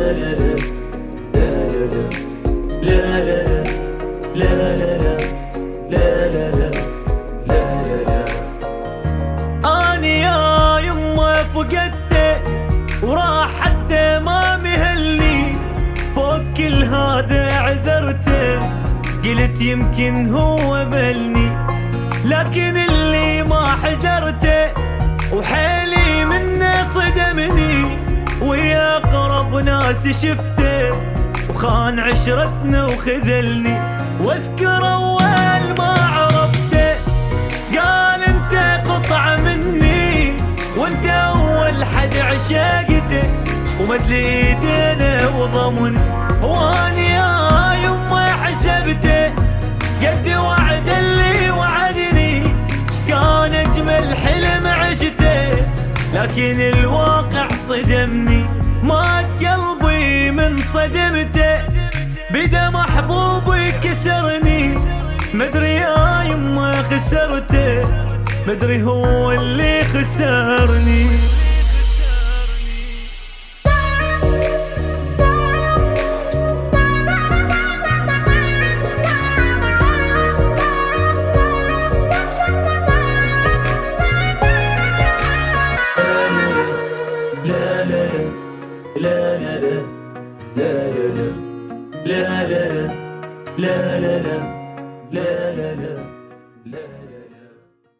لا لا لا لا لا لا لا لا لا لا. اني يا يمه فقدته وراح حتى ما مهلني، فوق كل هذا عذرته قلت يمكن هو ملني، لكن اللي ما حزرته وحيلي منه صدمني، ويا اقرب ناس شفته وخان عشرتنا وخذلني. واذكر اول ما عرفته قال انت قطعه مني، وانت اول حد عشقته ومد ايدينا وضمن. واني يا يمه حسبته قد وعد اللي وعدني، كان اجمل حلم عشته لكن الواقع صدمني. مات قلبي من صدمته، بدا محبوبي كسرني، مدري يا يمه خسرته، مدري هو اللي خسرني. لا لا لا لا لا لا لا لا لا لا لا لا لا لا لا.